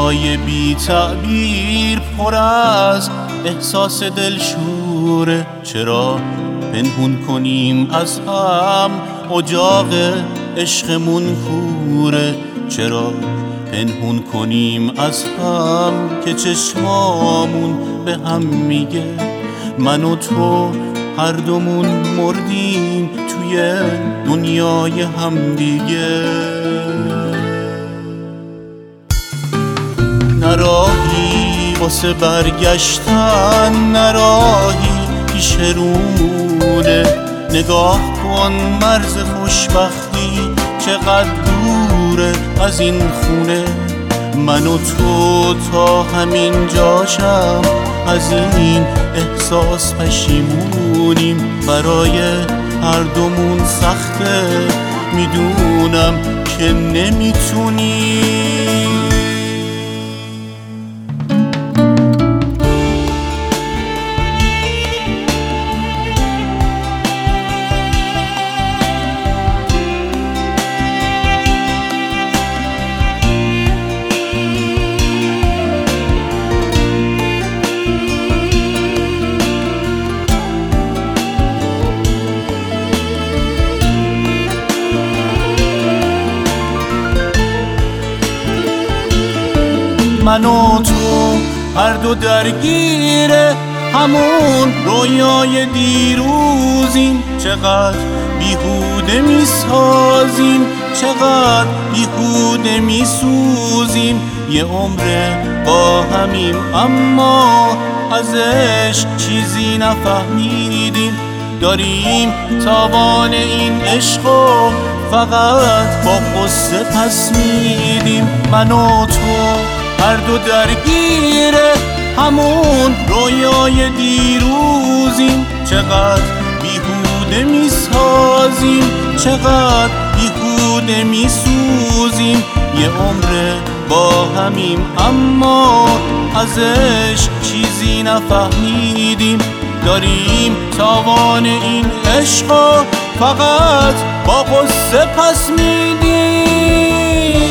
دنیای بی تعبیر پر از احساس دلشوره. چرا پنهون کنیم از هم اجاق عشقمون کوره؟ چرا پنهون کنیم از هم که چشمامون به هم میگه من و تو هر دومون مردیم توی دنیای هم دیگه. نراهی واسه برگشتن، نراهی پیش رومونه. نگاه کن مرز خوشبختی چقدر دوره از این خونه. من و تو تا همین جاشم از این احساس پشیمونیم. برای هر دومون سخته، میدونم که نمیتونیم. من و تو هر دو درگیر همون رویای دیروزیم. چقدر بیهوده میسازیم، چقدر بیهوده میسوزیم. یه عمره با همیم اما ازش چیزی نفهمیدیم. داریم تاوان این عشقو فقط با قصه پس میدیم. من و تو هر دو درگیر همون رویای دیروزیم. چقدر بیهوده میسازیم، چقدر بیهوده میسوزیم. یه عمره با همیم اما ازش چیزی نفهمیدیم. داریم تاوان این عشقو فقط با قصه پس میدیم.